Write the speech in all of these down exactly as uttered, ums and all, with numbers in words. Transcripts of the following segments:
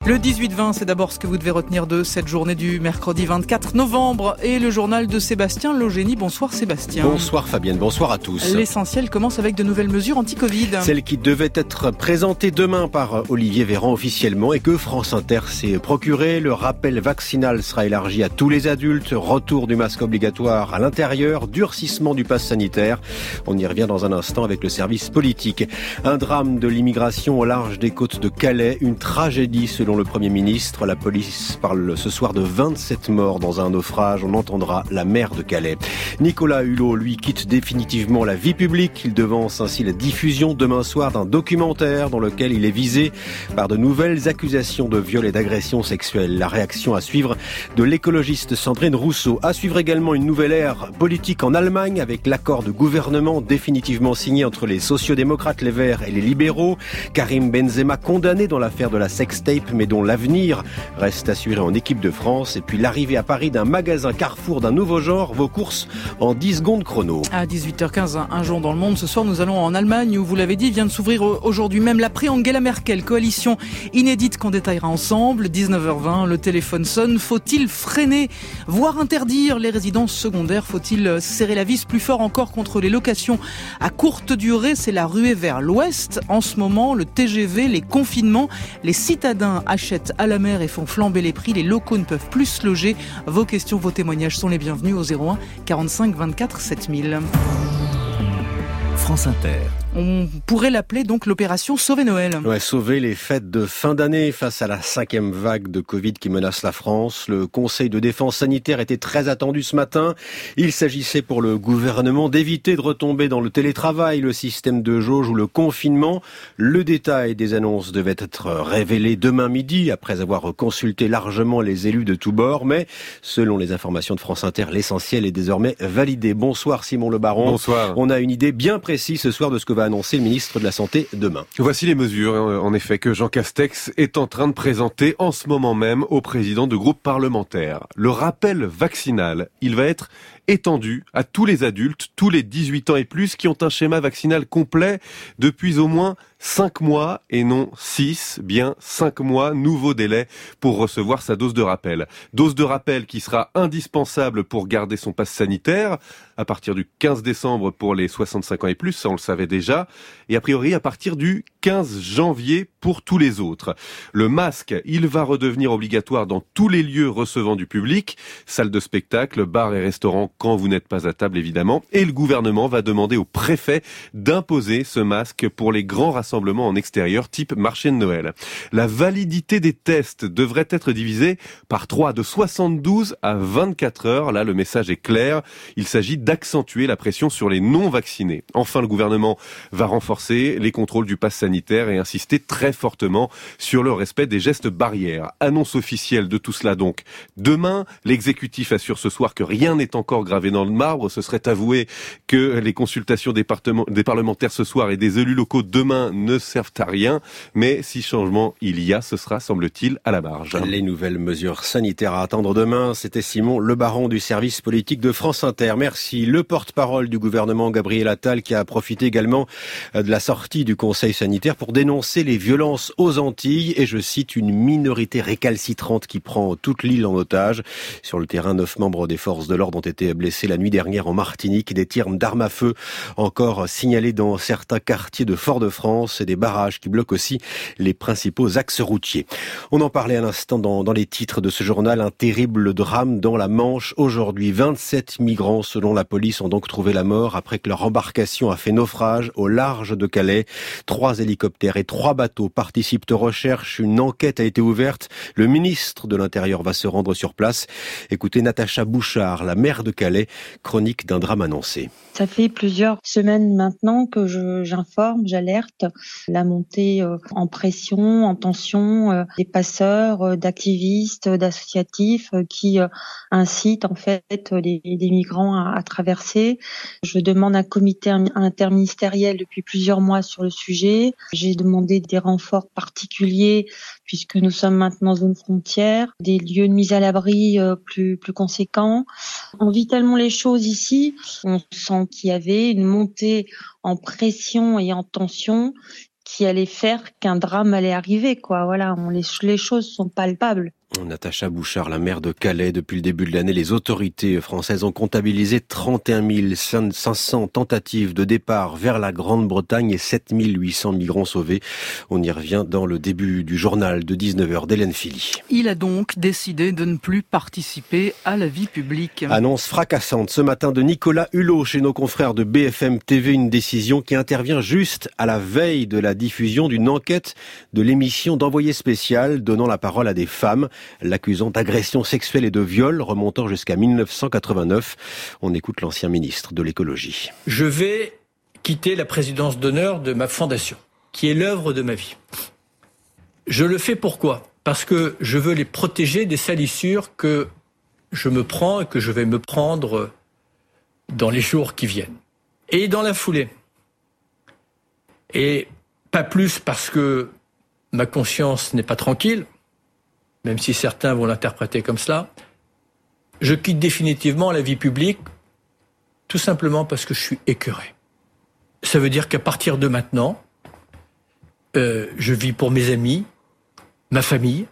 Le dix-huit vingt, c'est d'abord ce que vous devez retenir de cette journée du mercredi vingt-quatre novembre et le journal de Sébastien Logénie. Bonsoir Sébastien. Bonsoir Fabienne, bonsoir à tous. L'essentiel commence avec de nouvelles mesures anti-Covid. Celles qui devaient être présentées demain par Olivier Véran officiellement et que France Inter s'est procuré. Le rappel vaccinal sera élargi à tous les adultes. Retour du masque obligatoire à l'intérieur. Durcissement du pass sanitaire. On y revient dans un instant avec le service politique. Un drame de l'immigration au large des côtes de Calais. Une tragédie selon le Premier ministre. La police parle ce soir de vingt-sept morts dans un naufrage. On entendra la maire de Calais. Nicolas Hulot, lui, quitte définitivement la vie publique. Il devance ainsi la diffusion demain soir d'un documentaire dans lequel il est visé par de nouvelles accusations de viol et d'agression sexuelle. La réaction à suivre de l'écologiste Sandrine Rousseau. À suivre également une nouvelle ère politique en Allemagne avec l'accord de gouvernement définitivement signé entre les sociodémocrates, les Verts et les libéraux. Karim Benzema condamné dans l'affaire de la sextape, mais dont l'avenir reste assuré en équipe de France. Et puis l'arrivée à Paris d'un magasin Carrefour d'un nouveau genre. Vos courses en dix secondes chrono. À dix-huit heures quinze, un jour dans le monde. Ce soir, nous allons en Allemagne où, vous l'avez dit, vient de s'ouvrir aujourd'hui même l'après-Angela Merkel. Coalition inédite qu'on détaillera ensemble. dix-neuf heures vingt, le téléphone sonne. Faut-il freiner, voire interdire les résidences secondaires? Faut-il serrer la vis plus fort encore contre les locations à courte durée? C'est la ruée vers l'ouest. En ce moment, le T G V, les confinements, les citadins achètent à la mer et font flamber les prix. Les locaux ne peuvent plus se loger. Vos questions, vos témoignages sont les bienvenus au zéro un quarante-cinq vingt-quatre sept mille. France Inter. On pourrait l'appeler donc l'opération Sauver Noël. Ouais, sauver les fêtes de fin d'année face à la cinquième vague de Covid qui menace la France. Le Conseil de défense sanitaire était très attendu ce matin. Il s'agissait pour le gouvernement d'éviter de retomber dans le télétravail, le système de jauge ou le confinement. Le détail des annonces devait être révélé demain midi après avoir consulté largement les élus de tous bords. Mais selon les informations de France Inter, l'essentiel est désormais validé. Bonsoir Simon Le Baron. Bonsoir. On a une idée bien précise ce soir de ce que va annoncer le ministre de la Santé demain. Voici les mesures, en effet, que Jean Castex est en train de présenter en ce moment même au président de groupe parlementaire. Le rappel vaccinal, il va être étendu à tous les adultes, tous les dix-huit ans et plus, qui ont un schéma vaccinal complet depuis au moins cinq mois et non six, bien cinq mois, nouveau délai pour recevoir sa dose de rappel. Dose de rappel qui sera indispensable pour garder son passe sanitaire à partir du quinze décembre pour les soixante-cinq ans et plus, ça on le savait déjà, et a priori à partir du quinze janvier pour tous les autres. Le masque, il va redevenir obligatoire dans tous les lieux recevant du public, salles de spectacle, bars et restaurants quand vous n'êtes pas à table évidemment, et le gouvernement va demander au préfet d'imposer ce masque pour les grands rassemblements en extérieur type marché de Noël. La validité des tests devrait être divisée par trois, de soixante-douze à vingt-quatre heures. Là, le message est clair. Il s'agit d'accentuer la pression sur les non-vaccinés. Enfin, le gouvernement va renforcer les contrôles du pass sanitaire et insister très fortement sur le respect des gestes barrières. Annonce officielle de tout cela donc. Demain, l'exécutif assure ce soir que rien n'est encore gravé dans le marbre. Ce serait avouer que les consultations des, des parlementaires ce soir et des élus locaux demain ne servent à rien. Mais si changement il y a, ce sera, semble-t-il, à la marge. Les nouvelles mesures sanitaires à attendre demain, c'était Simon Le Baron du service politique de France Inter. Merci. Le porte-parole du gouvernement, Gabriel Attal, qui a profité également de la sortie du Conseil sanitaire pour dénoncer les violences aux Antilles et, je cite, une minorité récalcitrante qui prend toute l'île en otage. Sur le terrain, neuf membres des forces de l'ordre ont été blessés la nuit dernière en Martinique. Des tirs d'armes à feu encore signalés dans certains quartiers de Fort-de-France et des barrages qui bloquent aussi les principaux axes routiers. On en parlait à l'instant dans, dans les titres de ce journal. Un terrible drame dans la Manche. Aujourd'hui, vingt-sept migrants, selon la police, ont donc trouvé la mort après que leur embarcation a fait naufrage au large de Calais. Trois hélicoptères et trois bateaux participent aux recherches. Une enquête a été ouverte. Le ministre de l'Intérieur va se rendre sur place. Écoutez Natacha Bouchard, la maire de Calais, chronique d'un drame annoncé. Ça fait plusieurs semaines maintenant que je, j'informe, j'alerte la montée euh, en pression, en tension euh, des passeurs, euh, d'activistes, d'associatifs euh, qui euh, incitent en fait les, les migrants à, à traverser. Je demande un comité interministériel depuis plusieurs mois sur le sujet. J'ai demandé des renforts particuliers puisque nous sommes maintenant zone frontière, des lieux de mise à l'abri euh, plus plus conséquents. On vit tellement les choses ici, on sent qu'il y avait une montée en pression et en tension qui allait faire qu'un drame allait arriver, quoi. Voilà, on, les, les choses sont palpables. Natacha Bouchard, la maire de Calais, depuis le début de l'année, les autorités françaises ont comptabilisé trente et un mille cinq cents tentatives de départ vers la Grande-Bretagne et sept mille huit cents migrants sauvés. On y revient dans le début du journal de dix-neuf heures d'Hélène Philly. Il a donc décidé de ne plus participer à la vie publique. Annonce fracassante ce matin de Nicolas Hulot chez nos confrères de B F M T V, une décision qui intervient juste à la veille de la diffusion d'une enquête de l'émission d'Envoyé spécial donnant la parole à des femmes, l'accusant d'agression sexuelle et de viol remontant jusqu'à dix-neuf cent quatre-vingt-neuf. On écoute l'ancien ministre de l'écologie. Je vais quitter la présidence d'honneur de ma fondation, qui est l'œuvre de ma vie. Je le fais pourquoi ? Parce que je veux les protéger des salissures que je me prends et que je vais me prendre dans les jours qui viennent. Et dans la foulée. Et pas plus parce que ma conscience n'est pas tranquille, même si certains vont l'interpréter comme cela, je quitte définitivement la vie publique, tout simplement parce que je suis écœuré. Ça veut dire qu'à partir de maintenant, euh, je vis pour mes amis, ma famille,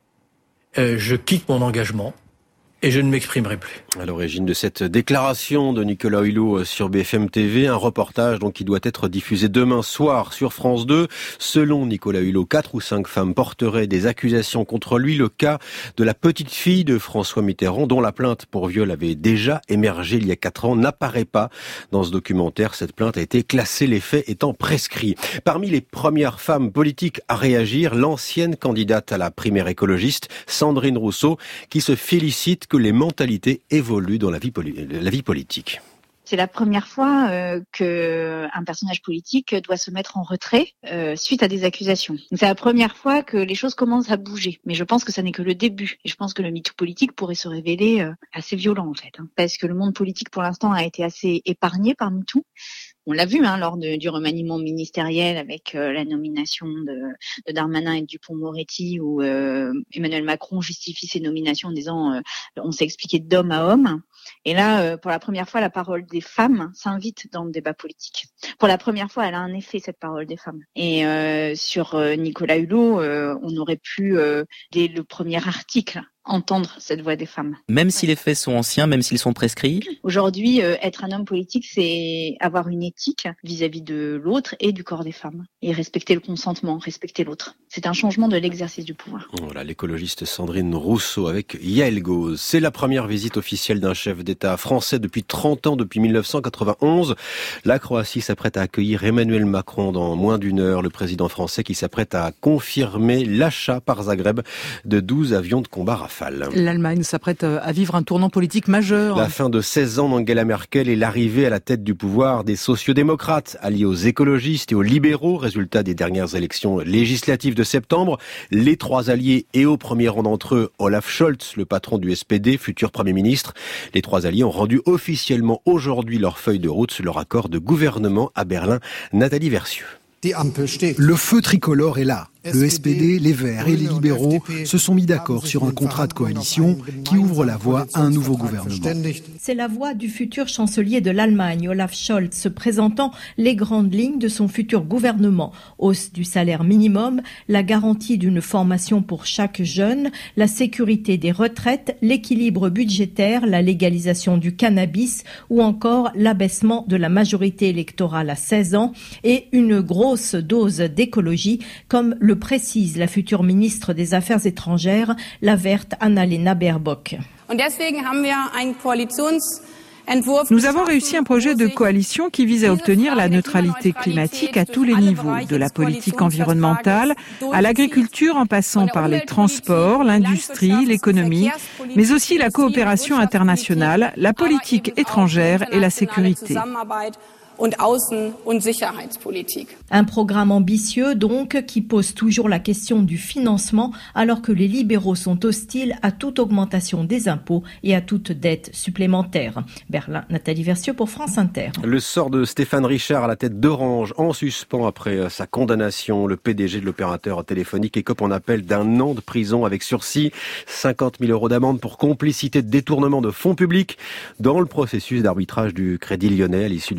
euh, je quitte mon engagement et je ne m'exprimerai plus. À l'origine de cette déclaration de Nicolas Hulot sur B F M T V, un reportage donc qui doit être diffusé demain soir sur France deux. Selon Nicolas Hulot, quatre ou cinq femmes porteraient des accusations contre lui. Le cas de la petite fille de François Mitterrand, dont la plainte pour viol avait déjà émergé il y a quatre ans, n'apparaît pas dans ce documentaire. Cette plainte a été classée, les faits étant prescrits. Parmi les premières femmes politiques à réagir, l'ancienne candidate à la primaire écologiste, Sandrine Rousseau, qui se félicite que les mentalités évoluent dans la vie, poli- la vie politique. C'est la première fois euh, qu'un personnage politique doit se mettre en retrait euh, suite à des accusations. Donc, c'est la première fois que les choses commencent à bouger. Mais je pense que ça n'est que le début. Et je pense que le MeToo politique pourrait se révéler euh, assez violent, en fait. Hein, parce que le monde politique, pour l'instant, a été assez épargné par MeToo. On l'a vu hein, lors de, du remaniement ministériel avec euh, la nomination de, de Darmanin et de Dupond-Moretti, où euh, Emmanuel Macron justifie ses nominations en disant euh, on s'est expliqué d'homme à homme. Et là, euh, pour la première fois, la parole des femmes s'invite dans le débat politique. Pour la première fois, elle a un effet, cette parole des femmes. Et euh, sur euh, Nicolas Hulot, euh, on aurait pu, euh, dès le premier article, entendre cette voix des femmes. Même si les faits sont anciens, même s'ils sont prescrits. Aujourd'hui, euh, être un homme politique, c'est avoir une éthique vis-à-vis de l'autre et du corps des femmes. Et respecter le consentement, respecter l'autre. C'est un changement de l'exercice du pouvoir. Voilà, l'écologiste Sandrine Rousseau avec Yael Gauze. C'est la première visite officielle d'un chef d'État français depuis trente ans, depuis dix-neuf cent quatre-vingt-onze. La Croatie s'apprête à accueillir Emmanuel Macron dans moins d'une heure. Le président français qui s'apprête à confirmer l'achat par Zagreb de douze avions de combat Rafale. L'Allemagne s'apprête à vivre un tournant politique majeur. La fin de seize ans d'Angela Merkel et l'arrivée à la tête du pouvoir des sociodémocrates, alliés aux écologistes et aux libéraux, résultat des dernières élections législatives de septembre. Les trois alliés et au premier rang d'entre eux, Olaf Scholz, le patron du S P D, futur Premier ministre. Les trois alliés ont rendu officiellement aujourd'hui leur feuille de route, leur accord de gouvernement à Berlin. Nathalie Versieux. Le feu tricolore est là. Le S P D, les Verts et les libéraux se sont mis d'accord sur un contrat de coalition qui ouvre la voie à un nouveau gouvernement. C'est la voix du futur chancelier de l'Allemagne, Olaf Scholz, se présentant les grandes lignes de son futur gouvernement. Hausse du salaire minimum, la garantie d'une formation pour chaque jeune, la sécurité des retraites, l'équilibre budgétaire, la légalisation du cannabis ou encore l'abaissement de la majorité électorale à seize ans et une grosse dose d'écologie comme le précise la future ministre des Affaires étrangères, la verte Annalena Baerbock. Nous avons réussi un projet de coalition qui vise à obtenir la neutralité climatique à tous les niveaux, de la politique environnementale à l'agriculture en passant par les transports, l'industrie, l'économie, mais aussi la coopération internationale, la politique étrangère et la sécurité. Un programme ambitieux, donc, qui pose toujours la question du financement, alors que les libéraux sont hostiles à toute augmentation des impôts et à toute dette supplémentaire. Berlin, Nathalie Versieux pour France Inter. Le sort de Stéphane Richard à la tête d'Orange en suspens après sa condamnation. Le P D G de l'opérateur téléphonique écope en appel d'un an de prison avec sursis, cinquante mille euros d'amende pour complicité de détournement de fonds publics dans le processus d'arbitrage du Crédit Lyonnais, à l'issue duquel Bernard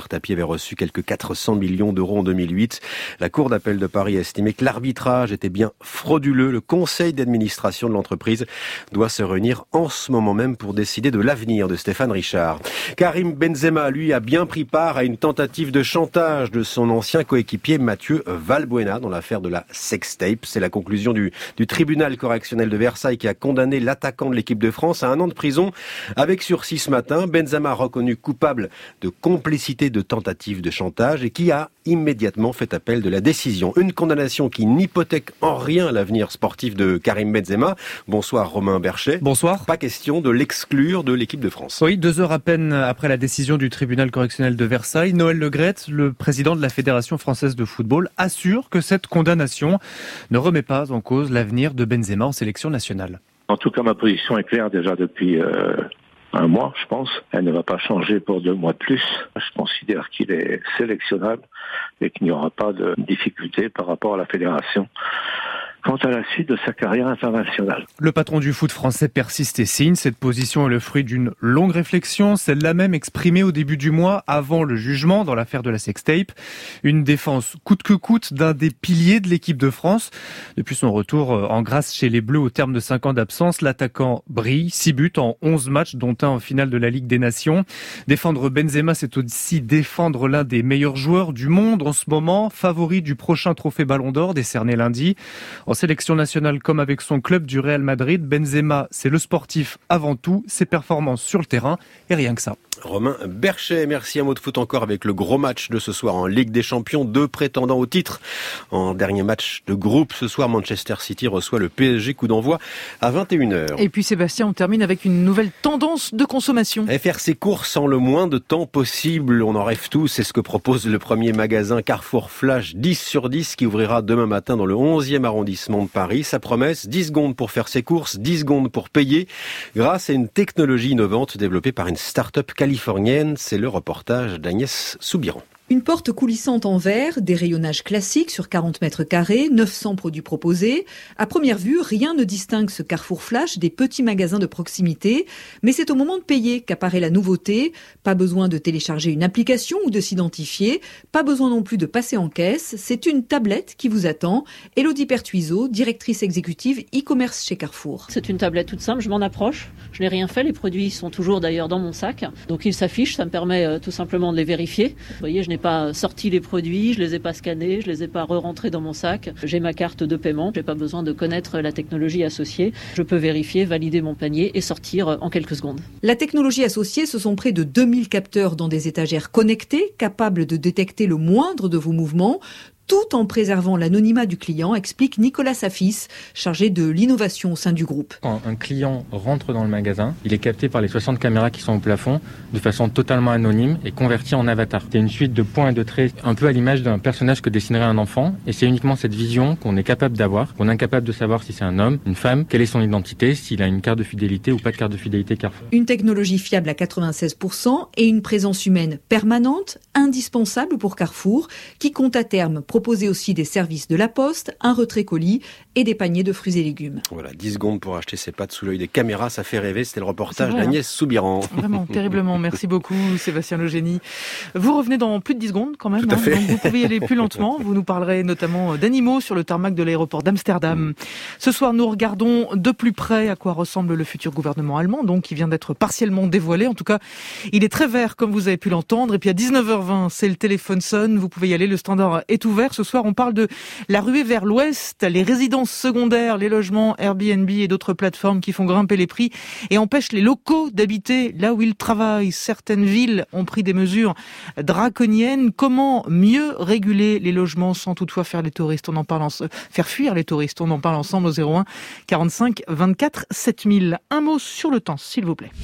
Bernard Tapie avait reçu quelques quatre cents millions d'euros en deux mille huit. La Cour d'appel de Paris a estimé que l'arbitrage était bien frauduleux. Le conseil d'administration de l'entreprise doit se réunir en ce moment même pour décider de l'avenir de Stéphane Richard. Karim Benzema, lui, a bien pris part à une tentative de chantage de son ancien coéquipier Mathieu Valbuena dans l'affaire de la sextape. C'est la conclusion du, du tribunal correctionnel de Versailles qui a condamné l'attaquant de l'équipe de France à un an de prison avec sursis ce matin. Benzema reconnu coupable de complicité de tentative de chantage et qui a immédiatement fait appel de la décision. Une condamnation qui n'hypothèque en rien l'avenir sportif de Karim Benzema. Bonsoir Romain Berchet. Bonsoir. Pas question de l'exclure de l'équipe de France. Oui, deux heures à peine après la décision du tribunal correctionnel de Versailles, Noël Le Graët, le président de la Fédération française de football, assure que cette condamnation ne remet pas en cause l'avenir de Benzema en sélection nationale. En tout cas, ma position est claire déjà depuis euh, un mois, je pense. Elle ne va pas changer pour deux mois de plus. Je considère qu'il est sélectionnable et qu'il n'y aura pas de difficulté par rapport à la fédération quant à la suite de sa carrière internationale. Le patron du foot français persiste et signe. Cette position est le fruit d'une longue réflexion, celle-là même exprimée au début du mois, avant le jugement dans l'affaire de la sextape. Une défense coûte que coûte d'un des piliers de l'équipe de France. Depuis son retour en grâce chez les Bleus au terme de cinq ans d'absence, l'attaquant brille, six buts en onze matchs, dont un en finale de la Ligue des Nations. Défendre Benzema, c'est aussi défendre l'un des meilleurs joueurs du monde en ce moment, favori du prochain trophée Ballon d'Or décerné lundi. En sélection nationale comme avec son club du Real Madrid, Benzema, c'est le sportif avant tout, ses performances sur le terrain et rien que ça. Romain Berchet, merci. Un mot de foot encore avec le gros match de ce soir en Ligue des Champions. Deux prétendants au titre. En dernier match de groupe, ce soir, Manchester City reçoit le P S G, coup d'envoi à vingt et une heures. Et puis Sébastien, on termine avec une nouvelle tendance de consommation. Et faire ses courses en le moins de temps possible, on en rêve tous. C'est ce que propose le premier magasin Carrefour Flash dix sur dix qui ouvrira demain matin dans le onzième arrondissement de Paris. Sa promesse, dix secondes pour faire ses courses, dix secondes pour payer, grâce à une technologie innovante développée par une start-up californienne. C'est le reportage d'Agnès Soubiran. Une porte coulissante en verre, des rayonnages classiques sur quarante mètres carrés, neuf cents produits proposés. À première vue, rien ne distingue ce Carrefour Flash des petits magasins de proximité. Mais c'est au moment de payer qu'apparaît la nouveauté. Pas besoin de télécharger une application ou de s'identifier. Pas besoin non plus de passer en caisse. C'est une tablette qui vous attend. Élodie Pertuiseau, directrice exécutive e-commerce chez Carrefour. C'est une tablette toute simple, je m'en approche. Je n'ai rien fait, les produits sont toujours d'ailleurs dans mon sac. Donc ils s'affichent, ça me permet euh, tout simplement de les vérifier. Vous voyez, je n'ai pas sorti les produits, je les ai pas scannés, je les ai pas re-rentrés dans mon sac. J'ai ma carte de paiement, j'ai pas besoin de connaître la technologie associée. Je peux vérifier, valider mon panier et sortir en quelques secondes. La technologie associée, ce sont près de deux mille capteurs dans des étagères connectées, capables de détecter le moindre de vos mouvements, tout en préservant l'anonymat du client, explique Nicolas Safis, chargé de l'innovation au sein du groupe. Quand un client rentre dans le magasin, il est capté par les soixante caméras qui sont au plafond de façon totalement anonyme et converti en avatar. C'est une suite de points et de traits un peu à l'image d'un personnage que dessinerait un enfant, et c'est uniquement cette vision qu'on est capable d'avoir, qu'on est incapable de savoir si c'est un homme, une femme, quelle est son identité, s'il a une carte de fidélité ou pas de carte de fidélité Carrefour. Une technologie fiable à quatre-vingt-seize pour cent et une présence humaine permanente, indispensable pour Carrefour, qui compte à terme proposer aussi des services de la poste, un retrait colis et des paniers de fruits et légumes. Voilà, dix secondes pour acheter ses pâtes sous l'œil des caméras, ça fait rêver. C'était le reportage d'Agnès Soubiran. Vraiment, terriblement. Merci beaucoup, Sébastien Legénie. Vous revenez dans plus de dix secondes quand même. Tout à fait. Hein, donc vous pouvez y aller plus lentement. Vous nous parlerez notamment d'animaux sur le tarmac de l'aéroport d'Amsterdam. Ce soir, nous regardons de plus près à quoi ressemble le futur gouvernement allemand, donc qui vient d'être partiellement dévoilé. En tout cas, il est très vert, comme vous avez pu l'entendre. Et puis à dix-neuf heures vingt, c'est le téléphone sonne. Vous pouvez y aller. Le standard est ouvert. Ce soir, on parle de la ruée vers l'ouest, les résidences secondaires, les logements Airbnb et d'autres plateformes qui font grimper les prix et empêchent les locaux d'habiter là où ils travaillent. Certaines villes ont pris des mesures draconiennes. Comment mieux réguler les logements sans toutefois faire les touristes? On en parle en... faire fuir les touristes. On en parle ensemble au zéro un quarante-cinq vingt-quatre sept mille. Un mot sur le temps, s'il vous plaît.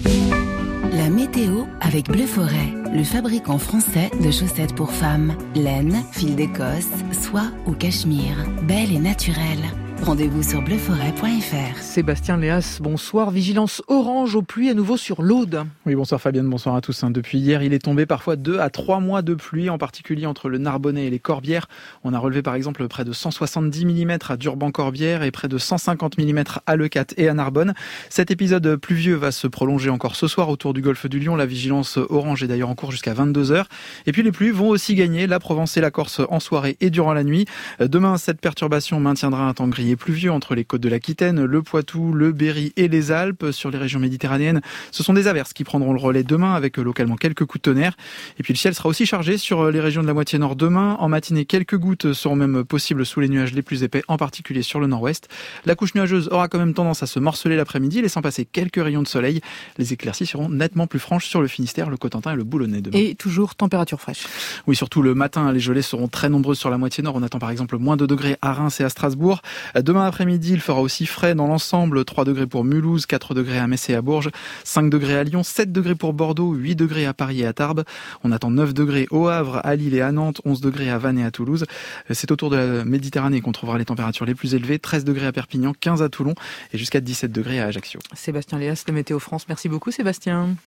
La météo avec Bleu Forêt, le fabricant français de chaussettes pour femmes. Laine, fil d'Écosse, soie ou cachemire. Belle et naturelle. Rendez-vous sur bleu forêt point f r. Sébastien Léas, bonsoir. Vigilance orange aux pluies à nouveau sur l'Aude. Oui, bonsoir Fabienne, bonsoir à tous. Depuis hier, il est tombé parfois deux à trois mois de pluie, en particulier entre le Narbonnais et les Corbières. On a relevé par exemple près de cent soixante-dix millimètres à Durban-Corbières et près de cent cinquante millimètres à Leucate et à Narbonne. Cet épisode pluvieux va se prolonger encore ce soir autour du golfe du Lion. La vigilance orange est d'ailleurs en cours jusqu'à vingt-deux heures. Et puis les pluies vont aussi gagner la Provence et la Corse en soirée et durant la nuit. Demain, cette perturbation maintiendra un temps gris et pluvieux entre les côtes de l'Aquitaine, le Poitou, le Berry et les Alpes. Sur les régions méditerranéennes, ce sont des averses qui prendront le relais demain avec localement quelques coups de tonnerre. Et puis le ciel sera aussi chargé sur les régions de la moitié nord demain. En matinée, quelques gouttes seront même possibles sous les nuages les plus épais, en particulier sur le nord-ouest. La couche nuageuse aura quand même tendance à se morceler l'après-midi, laissant passer quelques rayons de soleil. Les éclaircies seront nettement plus franches sur le Finistère, le Cotentin et le Boulonnais demain. Et toujours température fraîche. Oui, surtout le matin, les gelées seront très nombreuses sur la moitié nord. On attend par exemple moins deux degrés à Reims et à Strasbourg. Demain après-midi, il fera aussi frais dans l'ensemble. trois degrés pour Mulhouse, quatre degrés à Metz et à Bourges, cinq degrés à Lyon, sept degrés pour Bordeaux, huit degrés à Paris et à Tarbes. On attend neuf degrés au Havre, à Lille et à Nantes, onze degrés à Vannes et à Toulouse. C'est autour de la Méditerranée qu'on trouvera les températures les plus élevées. treize degrés à Perpignan, quinze à Toulon et jusqu'à dix-sept degrés à Ajaccio. Sébastien Léas de Météo France. Merci beaucoup Sébastien.